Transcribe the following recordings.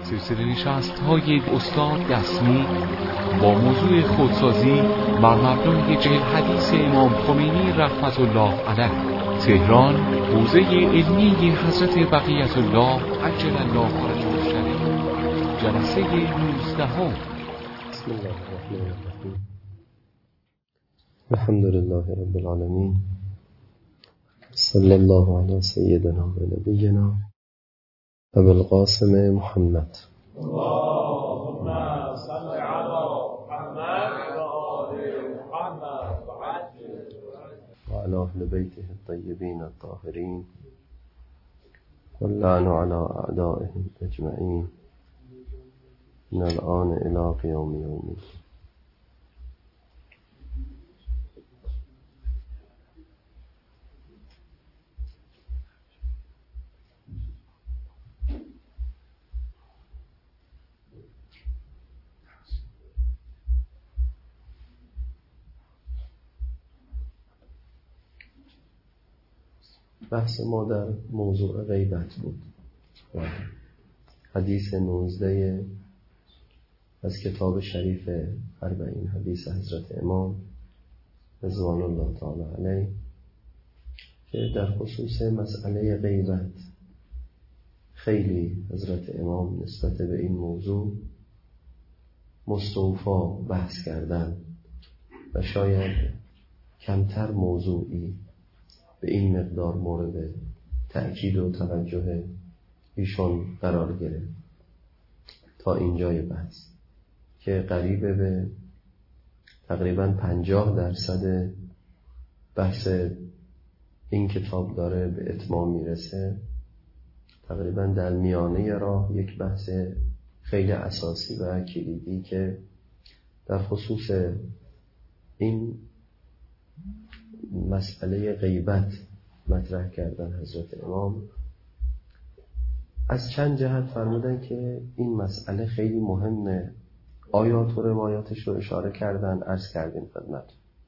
سلسله نشست‌های استاد دسمی با موضوع خودسازی بر مبنای چهل حدیث امام خمینی رحمت الله علیه، تهران، حوزه علمی حضرت بقیت الله عجل الله فرجه الشریف، جلسه 19. بسم الله الرحمن الرحیم. الحمد لله رب العالمین، صلی الله علی سیدنا و نبینا ابو القاسم محمد اللهم صل على محمد وآل محمد وعلى اهل بیته الطیبین الطاهرین واللعن علی اعدائهم اجمعین من الآن الی قیام یوم. بحث ما در موضوع غیبت بود و حدیث 19 از کتاب شریف 40 حدیث حضرت امام رضوان الله تعالی علیه که در خصوص مسئله غیبت خیلی حضرت امام نسبت به این موضوع مستوفا بحث کردن و شاید کمتر موضوعی به این مقدار مورد تأکید و توجه ایشون قرار گرفت تا اینجای بحث که قریب به تقریبا 50% بحث این کتاب داره به اتمام میرسه. تقریبا در میانه راه یک بحث خیلی اساسی و کلیدی که در خصوص این مسئله غیبت مطرح کردن حضرت امام از چند جهت فرمودن که این مسئله خیلی مهمه. آیات و روایاتش رو اشاره کردن، عرض کردیم خدمت.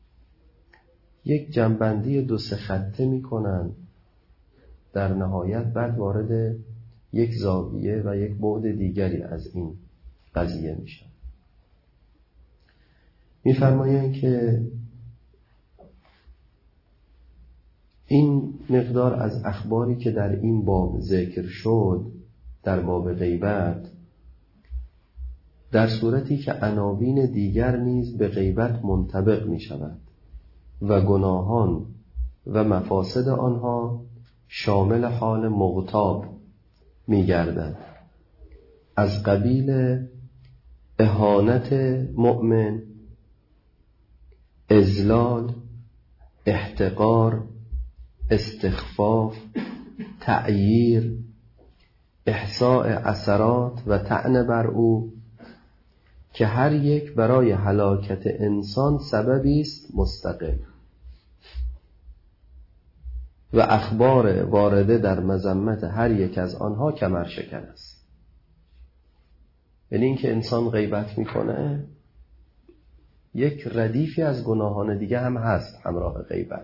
یک جنبندی 2-3 خطه میکنن در نهایت، بعد وارد یک زاویه و یک بعد دیگری از این قضیه میشن. میفرمایند که این مقدار از اخباری که در این باب ذکر شد در باب غیبت، در صورتی که عناوین دیگر نیز به غیبت منطبق می شود و گناهان و مفاسد آنها شامل حال مغتاب می گردد، از قبیل اهانت مؤمن، اذلال، احتقار، استخفاف، تعییر، احصاء اثرات و طعن بر او که هر یک برای هلاکت انسان سببی است مستقل و اخبار وارده در مذمت هر یک از آنها کمرشکن است. یعنی این که انسان غیبت میکنه یک ردیفی از گناهان دیگه هم هست همراه غیبت،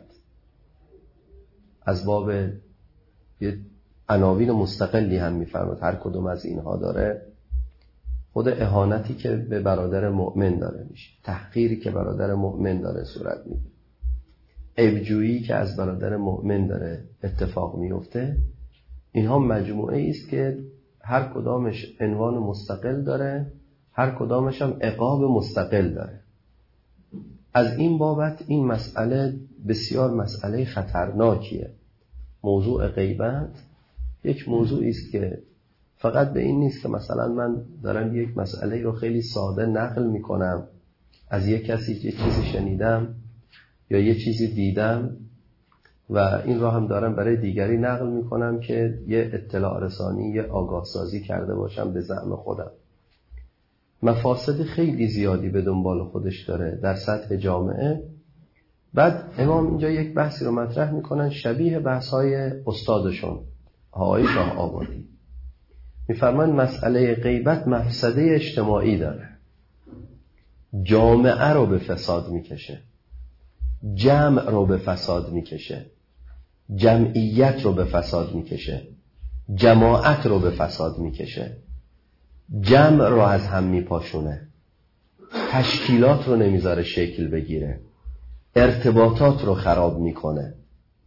از باب یه عناوین مستقلی هم میفرماد هر کدوم از اینها داره. خود اهانتی که به برادر مؤمن داره میشه، تحقیری که برادر مؤمن داره صورت میگیره، عیبجویی که از برادر مؤمن داره اتفاق میفته، اینها مجموعه است که هر کدامش عنوان مستقل داره، هر کدامش هم عقاب مستقل داره. از این بابت این مسئله بسیار مسئله خطرناکیه. موضوع غیبت یک موضوعی است که فقط به این نیست که مثلا من دارم یک مسئله رو خیلی ساده نقل میکنم، از یک کسی یک چیزی شنیدم یا یک چیزی دیدم و این رو هم دارم برای دیگری نقل میکنم که یه اطلاع رسانی، یه آگاه سازی کرده باشم به زعم خودم. مفاسد خیلی زیادی به دنبال خودش داره در سطح جامعه. بعد امام اینجا یک بحثی رو مطرح میکنن شبیه بحث‌های استادشون آقای شاه آبادی. میفرمان مسئله غیبت مفسده اجتماعی داره، جامعه رو به فساد میکشه، جمع رو به فساد میکشه، جمعیت رو به فساد میکشه، جماعت رو به فساد میکشه. جمع رو از هم میپاشونه، تشکیلات رو نمیذاره شکل بگیره، ارتباطات رو خراب میکنه.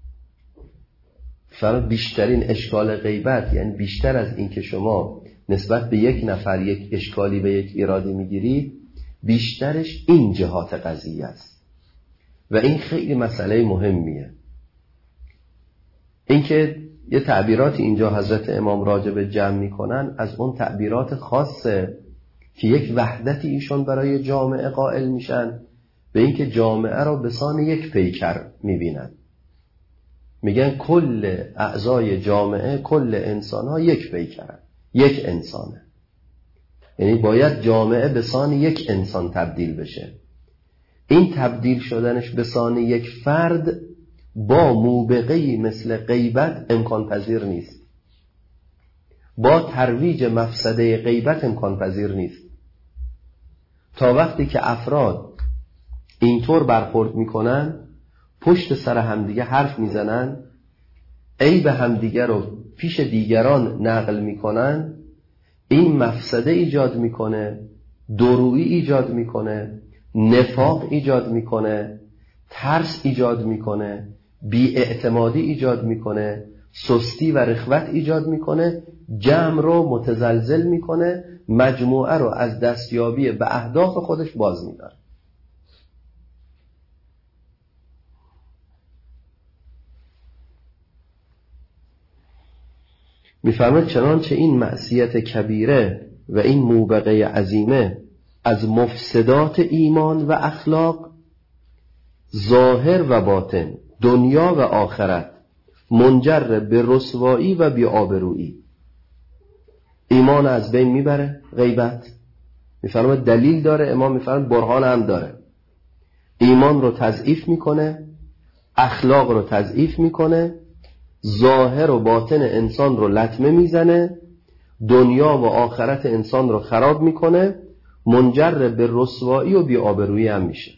بیشترین اشکال غیبت، یعنی بیشتر از این که شما نسبت به یک نفر یک اشکالی و یک ایرادی میگیرید، بیشترش این جهات قضیه است و این خیلی مسئله مهمیه. این که یه تعبیراتی اینجا حضرت امام راجع به جمع میکنن، از اون تعبیرات خاصه که یک وحدتی ایشون برای جامعه قائل میشن، به این که جامعه را به سان یک پیکر میبینن. میگن کل اعضای جامعه، کل انسان ها یک پیکرن، یک انسانه. یعنی باید جامعه به سان یک انسان تبدیل بشه. این تبدیل شدنش به سان یک فرد با موبقه‌ای مثل غیبت امکان پذیر نیست، با ترویج مفسده غیبت امکان پذیر نیست. تا وقتی که افراد اینطور برخورد میکنن، پشت سر همدیگه حرف میزنن، عیب همدیگه رو پیش دیگران نقل میکنن، این مفسده ایجاد میکنه، دورویی ایجاد میکنه، نفاق ایجاد میکنه، ترس ایجاد میکنه، بی‌اعتمادی ایجاد میکنه، سستی و رخوت ایجاد میکنه، جمع رو متزلزل میکنه، مجموعه رو از دستیابی به اهداف خودش باز میداره. میفرماید چنانچه این معصیت کبیره و این موبقه عظیمه از مفسدات ایمان و اخلاق، ظاهر و باطن، دنیا و آخرت، منجر به رسوایی و بی‌آبرویی. ایمان از بین میبره غیبت. میفرماید دلیل داره، امام میفرماید برهان هم داره. ایمان رو تضعیف میکنه، اخلاق رو تضعیف میکنه، ظاهر و باطن انسان رو لطمه میزنه، دنیا و آخرت انسان رو خراب میکنه، منجر به رسوایی و بی‌آبرویی هم میشه.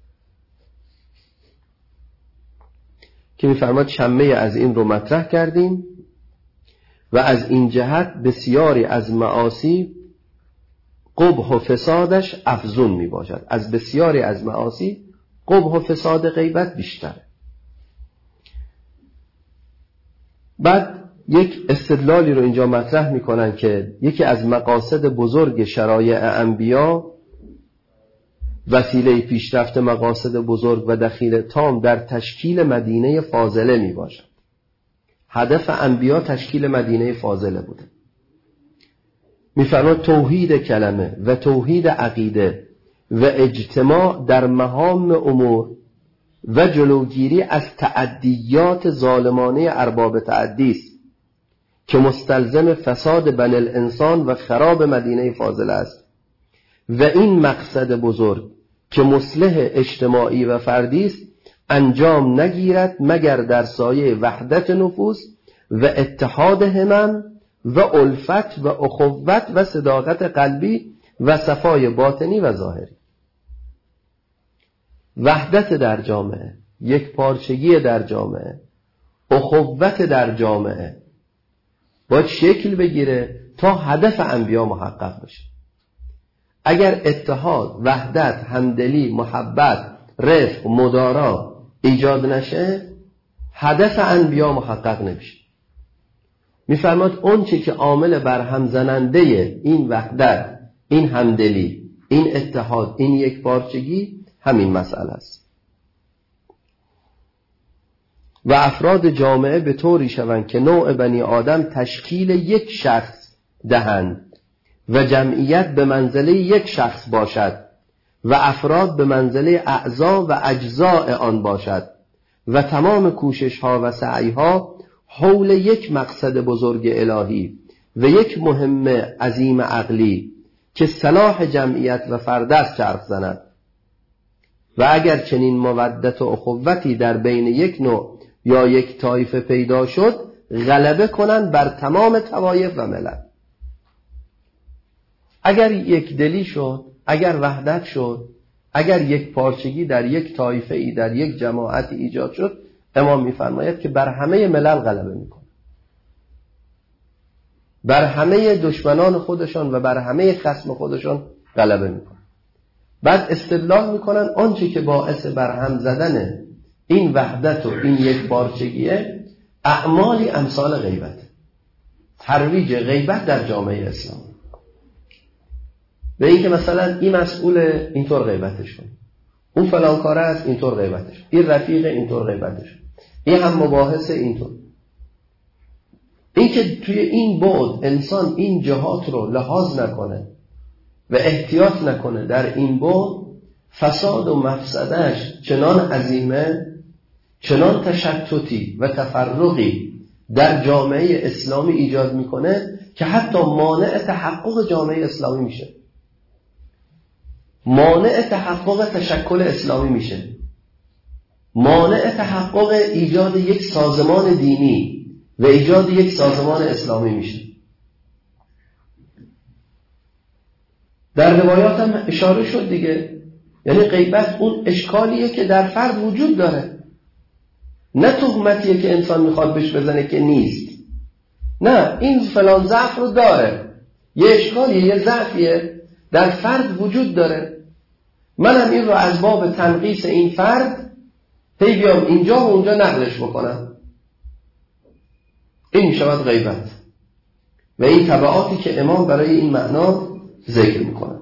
که میفرماید شمه از این رو مطرح کردیم و از این جهت بسیاری از معاصی قبح و فسادش افزون می باشد. از بسیاری از معاصی قبح و فساد غیبت بیشتره. بعد یک استدلالی رو اینجا مطرح می کنن که یکی از مقاصد بزرگ شرایع انبیا، وسیله پیشرفت مقاصد بزرگ و دخیل تام در تشکیل مدینه فاضله می باشد. هدف انبیا تشکیل مدینه فاضله بوده. می‌فرماید توحید کلمه و توحید عقیده و اجتماع در مهام امور و جلوگیری از تعدیات ظالمانه ارباب تعدی است که مستلزم فساد بنی الانسان و خراب مدینه فاضله است و این مقصد بزرگ که مصلح اجتماعی و فردی است انجام نگیرد مگر در سایه وحدت نفوس و اتحاد همم و الفت و اخوت و صداقت قلبی و صفای باطنی و ظاهری. وحدت در جامعه، یک پارچگی در جامعه، اخوت در جامعه باید شکل بگیره تا هدف انبیا محقق بشه. اگر اتحاد، وحدت، همدلی، محبت، رفق، مدارا ایجاد نشه، هدف انبیا محقق نمیشه. میفرماد اون چی که عامل برهم زننده این وحدت، این همدلی، این اتحاد، این یک پارچگی همین مسئله است. و افراد جامعه به طوری شوند که نوع بنی آدم تشکیل یک شخص دهند و جمعیت به منزله یک شخص باشد و افراد به منزله اعضا و اجزاء آن باشد و تمام کوشش ها و سعی ها حول یک مقصد بزرگ الهی و یک مهم عظیم عقلی که صلاح جمعیت و فرد است چرخ زند. و اگر چنین مودت و اخوتی در بین یک نوع یا یک طایفه پیدا شد، غلبه کنند بر تمام طوایف و ملل. اگر یک دلی شد، اگر وحدت شد، اگر یک پارچگی در یک طایفه ای، در یک جماعتی ایجاد شد، امام میفرماید که بر همه ملل غلبه میکنه. بر همه دشمنان خودشان و بر همه خصم خودشان غلبه میکنن. بعد استدلال میکنن آنچه که باعث برهم زدن این وحدت و این یک پارچگیه اعمالی امثال غیبت، ترویج غیبت در جامعه اسلام. به این که مثلا این مسئول اینطور غیبتش کنه، اون فلان کاره است اینطور غیبتش، این رفیق اینطور غیبتش، این هم مباحث اینطور. این که توی این بعد انسان این جهات رو لحاظ نکنه و احتیاط نکنه، در این بعد فساد و مفسدش چنان عظیمه، چنان تشتتی و تفرقی در جامعه اسلامی ایجاد میکنه که حتی مانع تحقق جامعه اسلامی میشه، مانع تحقق تشکل اسلامی میشه، مانع تحقق ایجاد یک سازمان دینی و ایجاد یک سازمان اسلامی میشه. در روایات هم اشاره شد دیگه، یعنی غیبت اون اشکالیه که در فرد وجود داره، نه تهمتیه که انسان میخواد بهش بزنه که نیست، نه، این فلان ضعف رو داره، یه اشکالیه، یه ضعفیه در فرد وجود داره. منم این رو از باب تنقیص این فرد هی بیام اینجا و اونجا نقلش بکنم، این میشود غیبت و این تبعاتی که امام برای این معنا ذکر میکنه.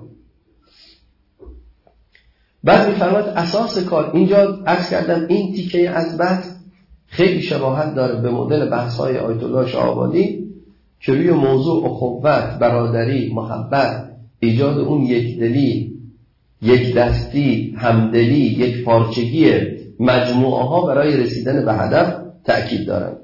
بعد میفرماید اساس کار، اینجا عرض کردم این تیکه از بحث خیلی شباهت داره به مدل بحث‌های آیت الله شاه‌آبادی که روی موضوع اخوت، برادری، محبت، ایجاد اون یک دلی، یک دستی، همدلی، یک پارچگی مجموعه ها برای رسیدن به هدف تأکید دارن.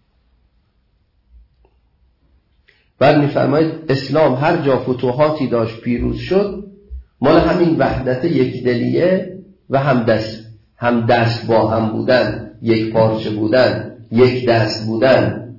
بعد میفرماید اسلام هر جا فتوحاتی داشت پیروز شد، مال همین وحدت یک دلیه و هم دست با هم بودن، یک پارچه بودن، یک دست بودن.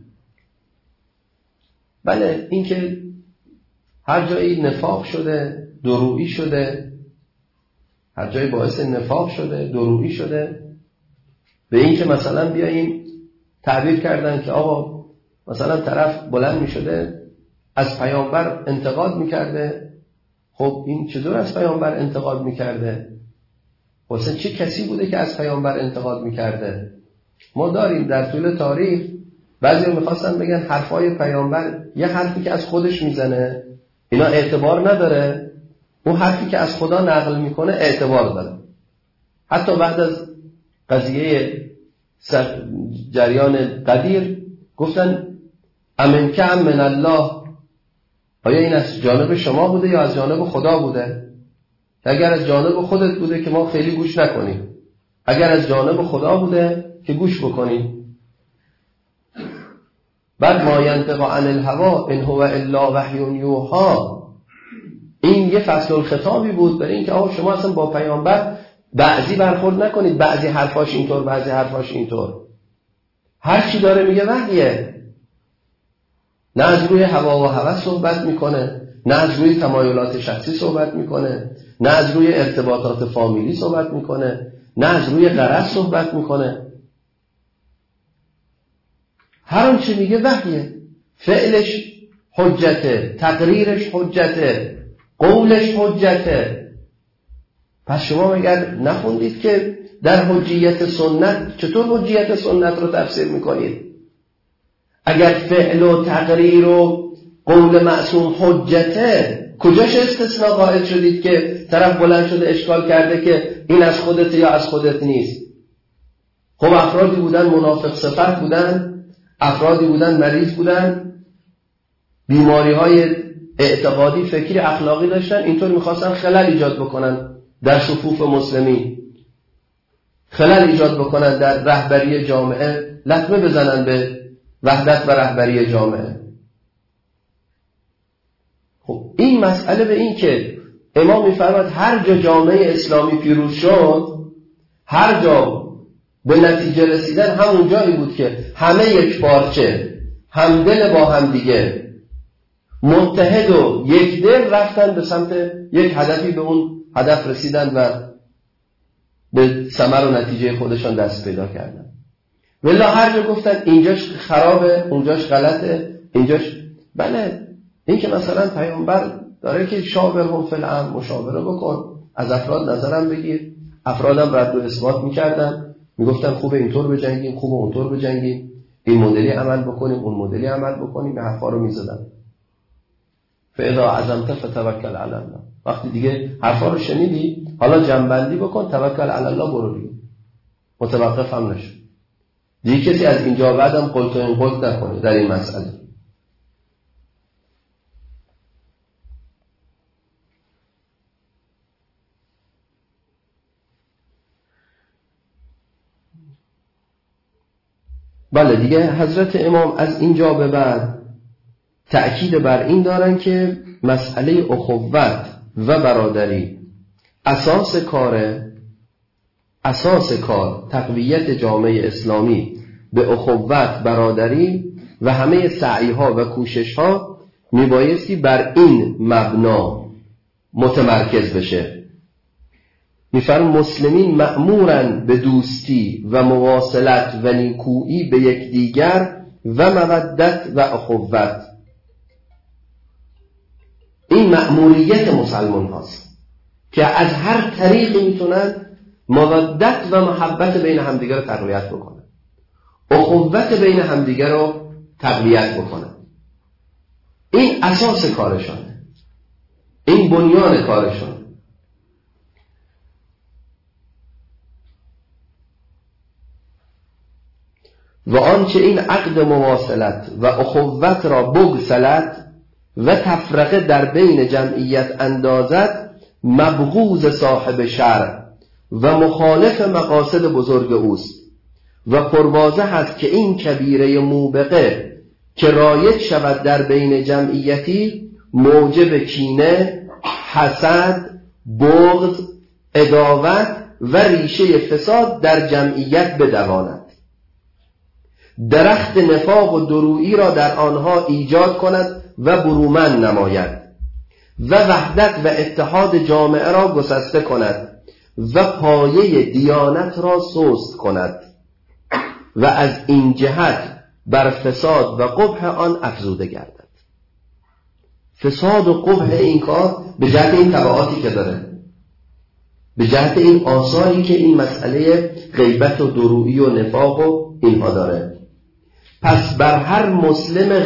بله، این که هر جایی نفاق شده، درویی شده، هر جایی باعث نفاق شده، درویی شده، به این که مثلا بیاییم تعبیر کردن که آقا مثلا طرف بلند می شده از پیامبر انتقاد می کرده. خب این چطور از پیامبر انتقاد می کرده؟ واسه چه کسی بوده که از پیامبر انتقاد می کرده؟ ما داریم در طول تاریخ بعضی می خواستن بگن حرفای پیامبر، یه حرفی که از خودش میزنه اینا اعتبار نداره، اون حرفی که از خدا نقل میکنه اعتبار داره. حتی بعد از قضیه جریان قدیر گفتن امنکم من الله، آیا این از جانب شما بوده یا از جانب خدا بوده؟ اگر از جانب خودت بوده که ما خیلی گوش نکنیم، اگر از جانب خدا بوده که گوش بکنیم. بعد ما ینطق عن الهوی ان هو الا وحی یوحی، این یه فصل الخطابی بود برای اینکه آقا شما اصلا با پیامبر بعضی برخورد نکنید، بعضی حرفاش اینطور، بعضی حرفاش اینطور. هر چی داره میگه وحیه، نه از روی هوا و هوس صحبت میکنه، نه از روی تمایلات شخصی صحبت میکنه، نه از روی ارتباطات فامیلی صحبت میکنه، نه از روی غرض صحبت میکنه. هر آنچه میگه وحیه، فعلش حجته، تقریرش حجته، قولش حجته. پس شما مگر نخوندید که در حجیت سنت چطور حجیت سنت رو تفسیر میکنید؟ اگر فعل و تقریر و قول معصوم حجته، کجاش استثناء قائل شدید که طرف بلند شده اشکال کرده که این از خودت یا از خودت نیست؟ خب افرادی بودن منافق صفت بودن، افرادی بودن مریض بودن، بیماری های اعتقادی، فکری، اخلاقی داشتن، اینطور میخواستن خلل ایجاد بکنن در صفوف مسلمین، خلل ایجاد بکنن در رهبری جامعه، لطمه بزنن به وحدت و رهبری جامعه. خب این مسئله به این که امام میفرماید هر جا جامعه اسلامی پیروز شد، هر جا به نتیجه رسیدن همون جایی بود که همه یک پارچه، همدل با هم دیگه، متحد و یک دل رفتن به سمت یک هدفی، به اون هدف رسیدن و به ثمر و نتیجه خودشان دست پیدا کردن. ولی هر جا گفتن اینجاش خرابه، اونجاش غلطه، اینجاش بله این که مثلا پیامبر داره که شاورهم فی الامر، مشاوره بکن، از افراد نظرم بگیر. افرادم رد و اثبات میکردن، میگفتن خوبه اینطور بجنگیم، خوبه اونطور بجنگیم، این مدلی عمل بکنیم، اون مدلی عمل بکنیم، به حرفا رو میزدن. فاذا عزمت فتوکل علی الله. وقتی دیگه حرفا رو شنیدی، حالا جنبندی بکن، توکل علی الله، برو دیگه، متوقف هم نشو. دیگه کسی از اینجا بعدم قلت و این قلت نکنه در این مسئله. بله دیگه حضرت امام از اینجا به بعد تأکید بر این دارن که مسئله اخوت و برادری اساس کار تقویت جامعه اسلامی به اخوت، برادری و همه سعیها و کوششها میبایستی بر این مبنا متمرکز بشه. میفرم مسلمین مأمورن به دوستی و مواصلت و نیکویی به یکدیگر و مودت و اخوت. این مأموریت مسلمان هاست که از هر طریقی میتونن مودت و محبت بین همدیگر رو تقویت بکنن، اخوت بین همدیگر رو تقویت بکنن. این اساس کارشانه، این بنیان کارشانه. و آنچه این عقد مواصلت و اخوت را بگسلد و تفرقه در بین جمعیت اندازد، مبغوض صاحب شرع و مخالف مقاصد بزرگ اوست و پروازه هست که این کبیره موبقه که رایج شود در بین جمعیتی موجب کینه، حسد، بغض، عداوت و ریشه فساد در جمعیت بدواند، درخت نفاق و درویی را در آنها ایجاد کند و برومند نماید و وحدت و اتحاد جامعه را گسسته کند و پایه دیانت را سست کند و از این جهت بر فساد و قبح آن افزوده گردد. فساد و قبح این کار به جهت این تبعاتی که داره، به جهت این آثاری که این مسئله غیبت و درویی و نفاق و اینها داره. پس بر هر مسلم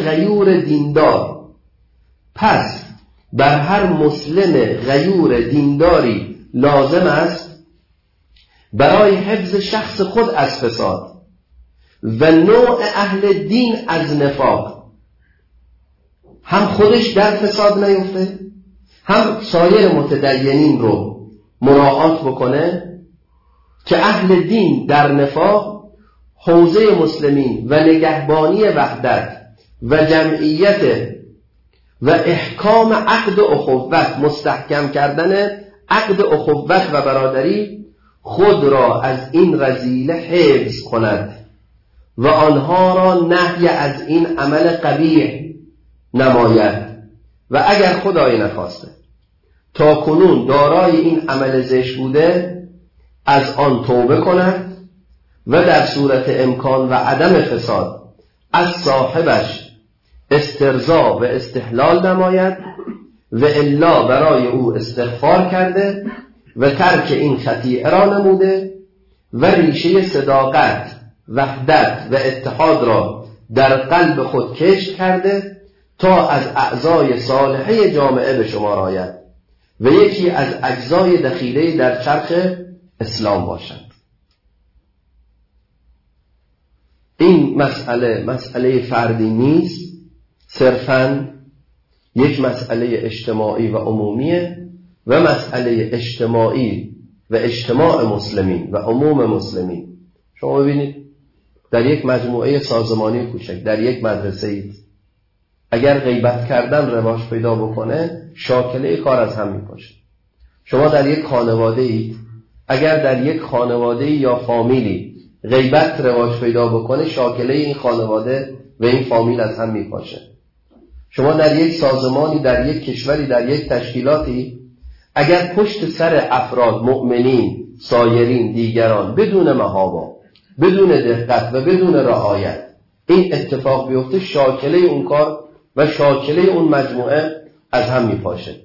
غیور دینداری لازم است برای حفظ شخص خود از فساد و نوع اهل دین از نفاق، هم خودش در فساد نیفته، هم سایر متدینین رو مراعات بکنه که اهل دین در نفاق، حوزه مسلمین و نگهبانی وحدت و جمعیت و احکام عقد اخوت، مستحکم کردن عقد اخوت و برادری خود را از این رذیله حفظ کند و آنها را نهی از این عمل قبیح نماید و اگر خدای نخواسته تا کنون دارای این عمل زشت بوده از آن توبه کند و در صورت امکان و عدم فساد از صاحبش استرضا و استحلال نماید و الا برای او استغفار کرده و ترک این خطیئه را نموده و ریشه صداقت، وحدت و اتحاد را در قلب خود کشت کرده تا از اعضای صالحه جامعه به شمار آید و یکی از اجزای دخیله در چرخ اسلام باشد. این مسئله فردی نیست، صرفاً یک مسئله اجتماعی و عمومیه و مسئله اجتماعی و اجتماع مسلمین و عموم مسلمین. شما ببینید در یک مجموعه سازمانی کوچک، در یک مدرسه اید، اگر غیبت کردن رواج پیدا بکنه شاکله کار از هم میپاشه. شما در یک خانواده اید، اگر در یک خانواده یا فامیلی غیبت رواج پیدا بکنه شاکله این خانواده و این فامیل از هم میپاشه. شما در یک سازمانی، در یک کشوری، در یک تشکیلاتی، اگر پشت سر افراد، مؤمنین، سایرین، دیگران بدون محابا، بدون دقت و بدون رعایت این اتفاق بیفته شاکله اون کار و شاکله اون مجموعه از هم میپاشه.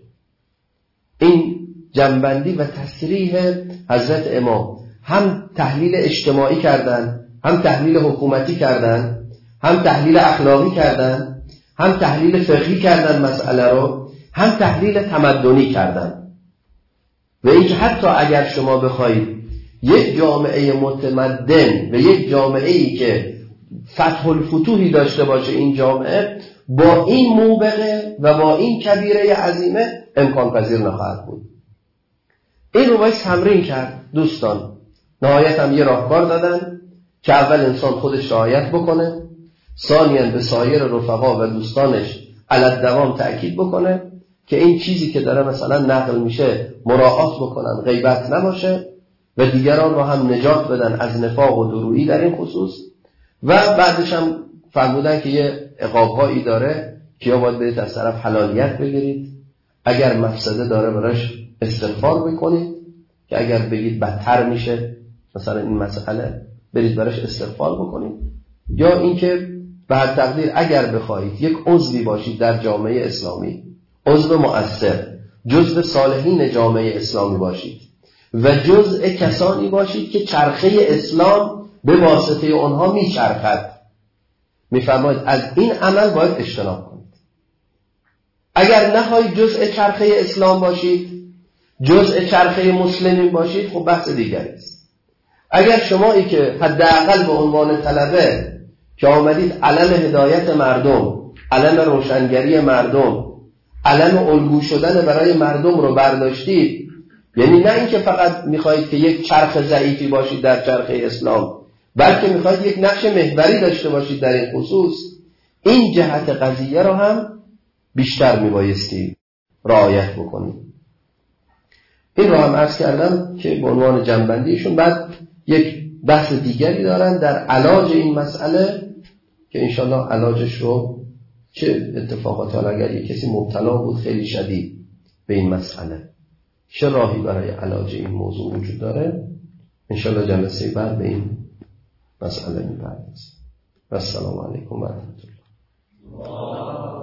این جنبندی و تصریح حضرت امام، هم تحلیل اجتماعی کردن، هم تحلیل حکومتی کردن، هم تحلیل اخلاقی کردن، هم تحلیل فقهی کردن مسئله رو، هم تحلیل تمدنی کردن. و اینکه حتی اگر شما بخواید یک جامعه متمدن و یک جامعه‌ای که فتح الفتوحی داشته باشه، این جامعه با این موبقه و با این کبیره عظیمه امکان پذیر نخواهد بود. این رو باید تمرین کرد دوستان. نهایت هم یه راهکار دادن که اول انسان خودش رعایت بکنه، ثانیاً به سایر رفقا و دوستانش علی دوام تأکید بکنه که این چیزی که داره مثلا نقل میشه مراعات بکنن، غیبت نباشه، و دیگران رو هم نجات بدن از نفاق و درویی در این خصوص. و بعدش هم فرمودن که یه عقاب‌هایی داره که یا باید برید از طرف حلالیت بگیرید، اگر مفسده داره براش استغفار بکنید، که اگر بگید بدتر میشه مثلا این مسئله برید براش استغفار بکنید، یا اینکه به هر تقدیر اگر بخواید یک عضوی باشید در جامعه اسلامی، عضو مؤثر، جزء صالحین جامعه اسلامی باشید و جزء کسانی باشید که چرخه اسلام به واسطه آنها میچرخد، میفرماید از این عمل باید اجتناب کنید. اگر نخواهید جزء چرخه اسلام باشید، جزء چرخه مسلمین باشید، خب بحث دیگری است. اگر شمایی که حداقل به عنوان طلبه که آمدید علم هدایت مردم، علم روشنگری مردم، علم الگو شدن برای مردم رو برداشتید، یعنی نه اینکه فقط میخواهید که یک چرخ ضعیفی باشید در چرخه اسلام، بلکه میخواهید یک نقش محوری داشته باشید در این خصوص، این جهت قضیه رو هم بیشتر میبایستی رعایت بکنید. این رو هم عرض کردم که به عنوان جنبندیشون. بعد یک بحث دیگری دارن در علاج این مسئله که انشالله علاجش رو چه اتفاقاتی، حالا اگر یک کسی مبتلا بود خیلی شدید به این مسئله، چه راهی برای علاج این موضوع وجود داره، انشالله جلسه بعد به این مسئله می‌پردازیم. و السلام علیکم و رحمت الله.